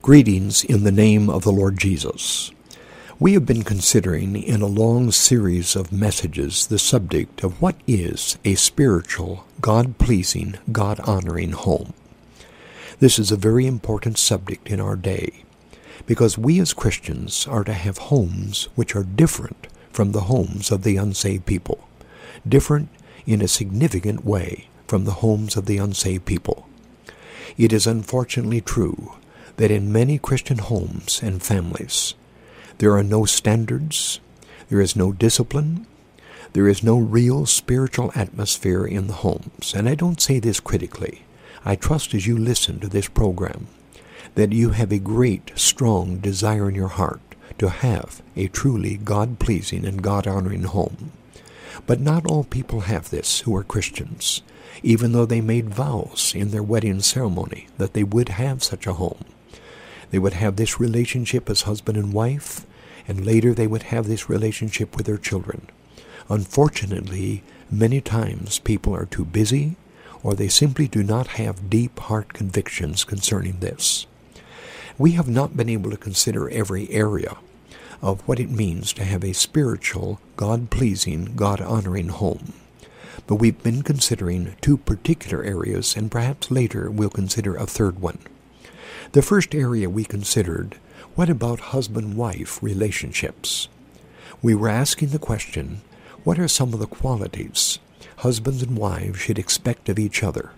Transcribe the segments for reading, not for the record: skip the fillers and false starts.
Greetings in the name of the Lord Jesus. We have been considering in a long series of messages the subject of what is a spiritual, God-pleasing, God-honoring home. This is a very important subject in our day because we as Christians are to have homes which are different from the homes of the unsaved people, different in a significant way from the homes of the unsaved people. It is unfortunately true that in many Christian homes and families, there are no standards, there is no discipline, there is no real spiritual atmosphere in the homes. And I don't say this critically. I trust as you listen to this program that you have a great, strong desire in your heart to have a truly God-pleasing and God-honoring home. But not all people have this who are Christians, even though they made vows in their wedding ceremony that they would have such a home. They would have this relationship as husband and wife, and later they would have this relationship with their children. Unfortunately, many times people are too busy, or they simply do not have deep heart convictions concerning this. We have not been able to consider every area of what it means to have a spiritual, God-pleasing, God-honoring home. But we've been considering two particular areas, and perhaps later we'll consider a third one. The first area we considered, what about husband-wife relationships? We were asking the question, what are some of the qualities husbands and wives should expect of each other?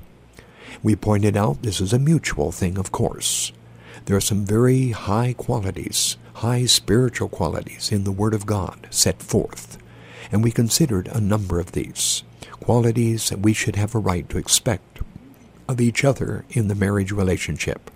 We pointed out this is a mutual thing, of course. There are some very high qualities, high spiritual qualities in the Word of God set forth. And we considered a number of these qualities that we should have a right to expect of each other in the marriage relationship.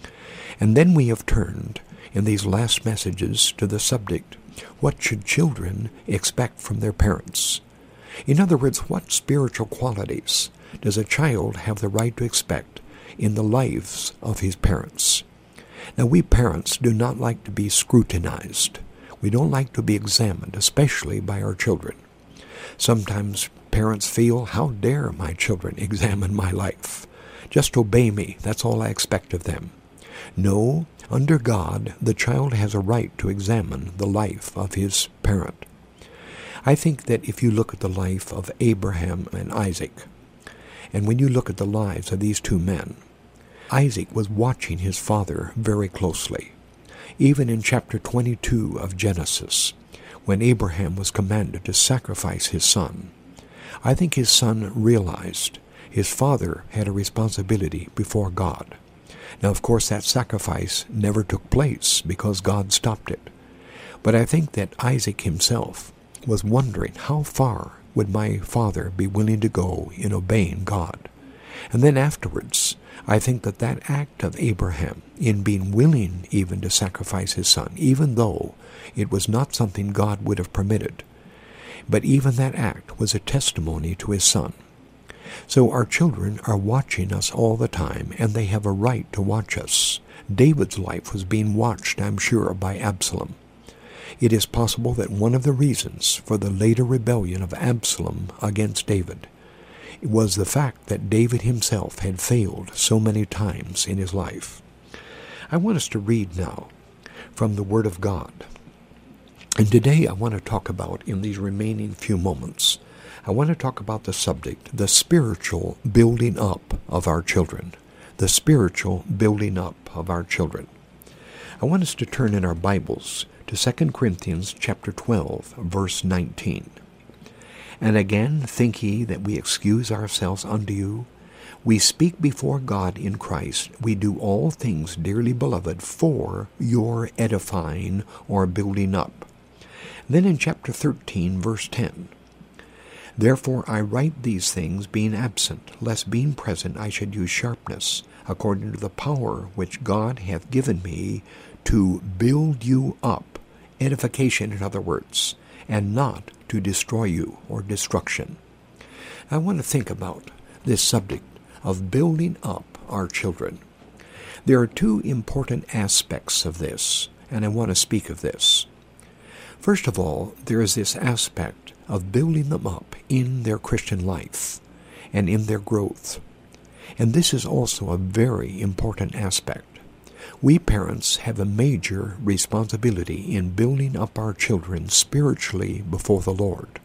And then we have turned in these last messages to the subject, what should children expect from their parents? In other words, what spiritual qualities does a child have the right to expect in the lives of his parents? Now, we parents do not like to be scrutinized. We don't like to be examined, especially by our children. Sometimes parents feel, how dare my children examine my life? Just obey me, that's all I expect of them. No, under God, the child has a right to examine the life of his parent. I think that if you look at the life of Abraham and Isaac, and when you look at the lives of these two men, Isaac was watching his father very closely. Even in chapter 22 of Genesis, when Abraham was commanded to sacrifice his son, I think his son realized his father had a responsibility before God. Now, of course, that sacrifice never took place because God stopped it. But I think that Isaac himself was wondering, how far would my father be willing to go in obeying God? And then afterwards, I think that that act of Abraham in being willing even to sacrifice his son, even though it was not something God would have permitted, but even that act was a testimony to his son. So our children are watching us all the time, and they have a right to watch us. David's life was being watched, I'm sure, by Absalom. It is possible that one of the reasons for the later rebellion of Absalom against David was the fact that David himself had failed so many times in his life. I want us to read now from the Word of God. And today I want to talk about, in these remaining few moments, I want to talk about the subject, the spiritual building up of our children. The spiritual building up of our children. I want us to turn in our Bibles to 2 Corinthians chapter 12, verse 19. And again, think ye that we excuse ourselves unto you? We speak before God in Christ. We do all things, dearly beloved, for your edifying or building up. Then in chapter 13, verse 10, Therefore I write these things, being absent, lest being present I should use sharpness, according to the power which God hath given me, to build you up, edification in other words, and not to destroy you, or destruction. I want to think about this subject of building up our children. There are two important aspects of this, and I want to speak of this. First of all, there is this aspect of building them up in their Christian life and in their growth. And this is also a very important aspect. We parents have a major responsibility in building up our children spiritually before the Lord.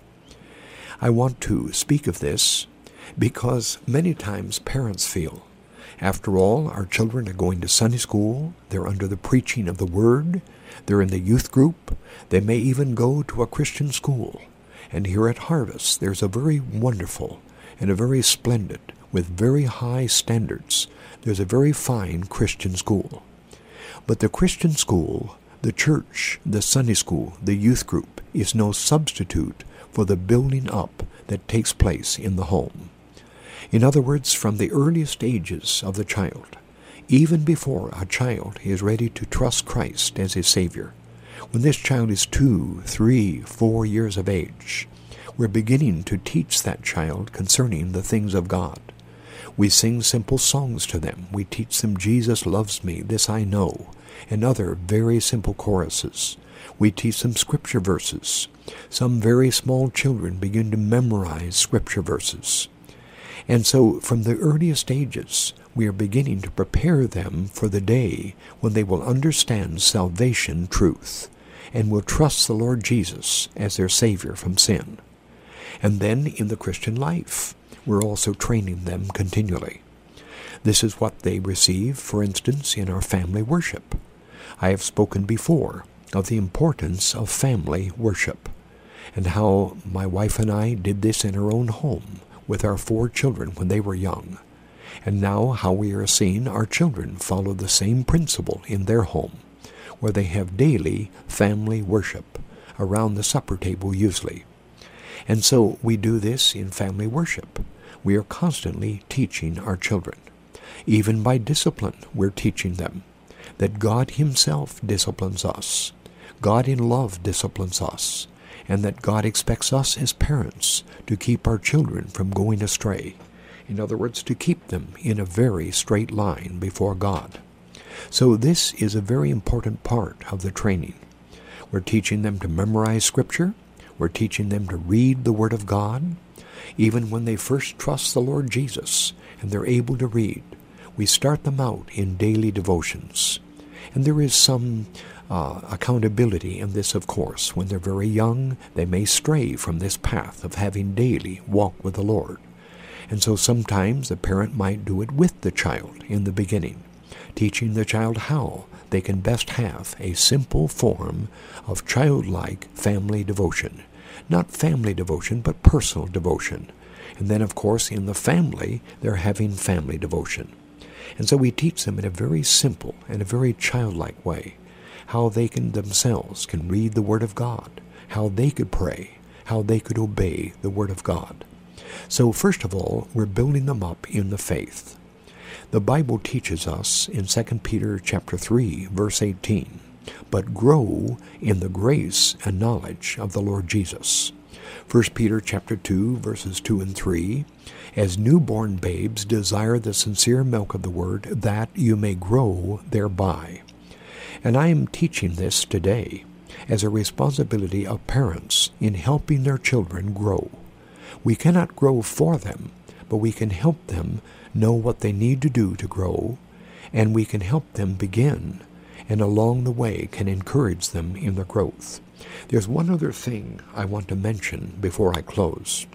I want to speak of this because many times parents feel, after all, our children are going to Sunday school, they're under the preaching of the Word, they're in the youth group, they may even go to a Christian school. And here at Harvest, there's a very wonderful and a very splendid, with very high standards, there's a very fine Christian school. But the Christian school, the church, the Sunday school, the youth group, is no substitute for the building up that takes place in the home. In other words, from the earliest ages of the child, even before a child is ready to trust Christ as his Savior, when this child is 2, 3, 4 years of age, we're beginning to teach that child concerning the things of God. We sing simple songs to them. We teach them, Jesus loves me, this I know, and other very simple choruses. We teach them scripture verses. Some very small children begin to memorize scripture verses. And so from the earliest ages, we are beginning to prepare them for the day when they will understand salvation truth and will trust the Lord Jesus as their Savior from sin. And then in the Christian life, we're also training them continually. This is what they receive, for instance, in our family worship. I have spoken before of the importance of family worship and how my wife and I did this in our own home with our 4 children when they were young, and now how we are seeing our children follow the same principle in their home, where they have daily family worship around the supper table usually. And so we do this in family worship. We are constantly teaching our children. Even by discipline, we're teaching them that God Himself disciplines us. God in love disciplines us, and that God expects us as parents to keep our children from going astray. In other words, to keep them in a very straight line before God. So this is a very important part of the training. We're teaching them to memorize Scripture. We're teaching them to read the Word of God. Even when they first trust the Lord Jesus and they're able to read, we start them out in daily devotions. And there is some accountability in this, of course. When they're very young, they may stray from this path of having daily walk with the Lord. And so sometimes the parent might do it with the child in the beginning, teaching the child how they can best have a simple form of childlike family devotion. Not family devotion, but personal devotion. And then, of course, in the family, they're having family devotion. And so we teach them in a very simple and a very childlike way how they themselves can read the Word of God, how they could pray, how they could obey the Word of God. So first of all, we're building them up in the faith. The Bible teaches us in 2 Peter chapter 3, verse 18, but grow in the grace and knowledge of the Lord Jesus. 1 Peter chapter 2, verses 2 and 3, as newborn babes desire the sincere milk of the Word, that you may grow thereby. And I am teaching this today as a responsibility of parents in helping their children grow. We cannot grow for them, but we can help them know what they need to do to grow, and we can help them begin, and along the way can encourage them in their growth. There's one other thing I want to mention before I close,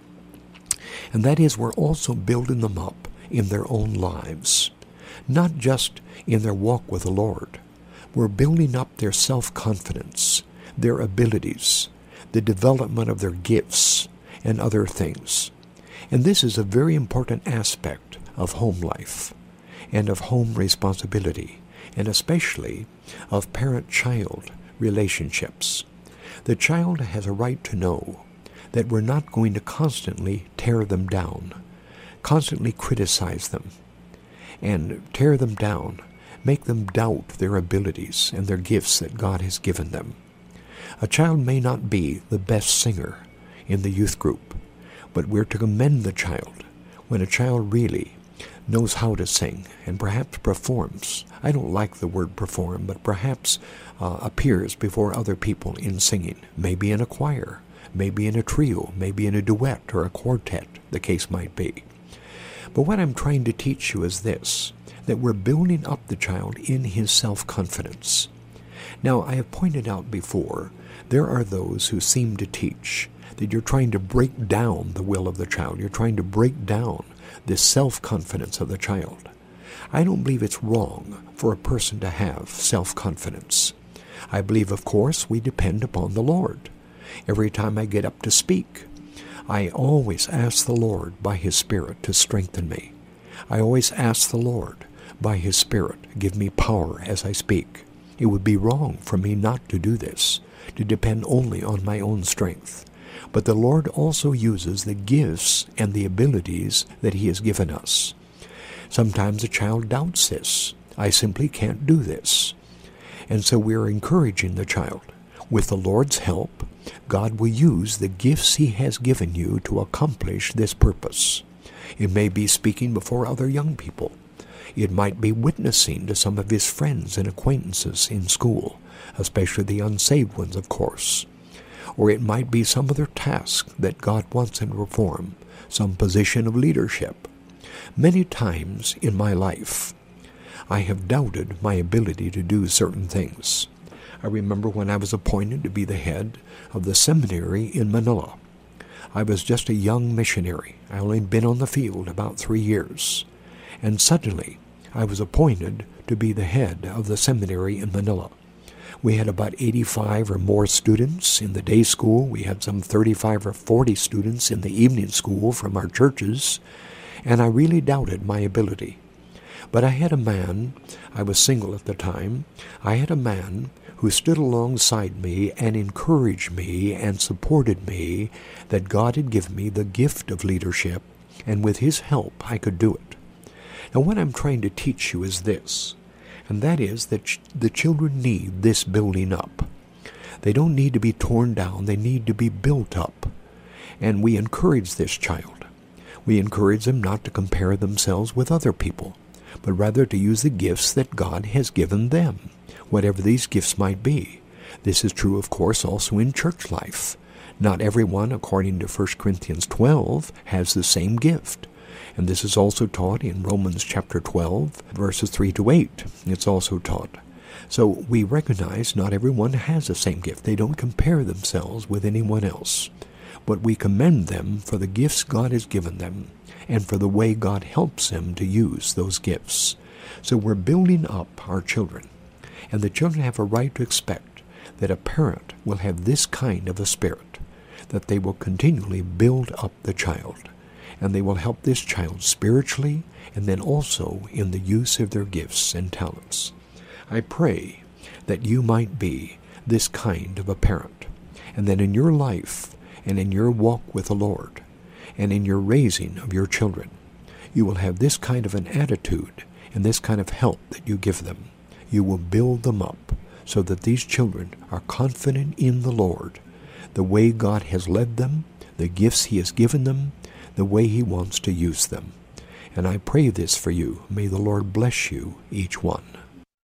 and that is we're also building them up in their own lives, not just in their walk with the Lord. We're building up their self-confidence, their abilities, the development of their gifts, and other things. And this is a very important aspect of home life and of home responsibility, and especially of parent-child relationships. The child has a right to know that we're not going to constantly tear them down, constantly criticize them, and tear them down, make them doubt their abilities and their gifts that God has given them. A child may not be the best singer in the youth group, but we're to commend the child when a child really knows how to sing and perhaps performs. I don't like the word perform, but perhaps appears before other people in singing, maybe in a choir, maybe in a trio, maybe in a duet or a quartet, the case might be. But what I'm trying to teach you is this, that we're building up the child in his self-confidence. Now, I have pointed out before, there are those who seem to teach that you're trying to break down the will of the child. You're trying to break down the self-confidence of the child. I don't believe it's wrong for a person to have self-confidence. I believe, of course, we depend upon the Lord. Every time I get up to speak, I always ask the Lord by His Spirit to strengthen me. I always ask the Lord by His Spirit to give me power as I speak. It would be wrong for me not to do this, to depend only on my own strength. But the Lord also uses the gifts and the abilities that He has given us. Sometimes a child doubts this. I simply can't do this. And so we are encouraging the child. With the Lord's help, God will use the gifts He has given you to accomplish this purpose. It may be speaking before other young people. It might be witnessing to some of his friends and acquaintances in school, especially the unsaved ones, of course. Or it might be some other task that God wants him to perform, some position of leadership. Many times in my life, I have doubted my ability to do certain things. I remember when I was appointed to be the head of the seminary in Manila. I was just a young missionary. I only had been on the field about 3 years. And suddenly, I was appointed to be the head of the seminary in Manila. We had about 85 or more students in the day school. We had some 35 or 40 students in the evening school from our churches. And I really doubted my ability. But I had a man, I was single at the time, I had a man who stood alongside me and encouraged me and supported me that God had given me the gift of leadership, and with His help I could do it. Now what I'm trying to teach you is this, and that is that the children need this building up. They don't need to be torn down, they need to be built up. And we encourage this child. We encourage them not to compare themselves with other people, but rather to use the gifts that God has given them, whatever these gifts might be. This is true, of course, also in church life. Not everyone, according to 1 Corinthians 12, has the same gift. And this is also taught in Romans chapter 12, verses 3 to 8. It's also taught. So we recognize not everyone has the same gift. They don't compare themselves with anyone else. But we commend them for the gifts God has given them and for the way God helps them to use those gifts. So we're building up our children. And the children have a right to expect that a parent will have this kind of a spirit, that they will continually build up the child. And they will help this child spiritually and then also in the use of their gifts and talents. I pray that you might be this kind of a parent, and that in your life and in your walk with the Lord and in your raising of your children, you will have this kind of an attitude and this kind of help that you give them. You will build them up so that these children are confident in the Lord, the way God has led them, the gifts He has given them, the way He wants to use them. And I pray this for you. May the Lord bless you, each one.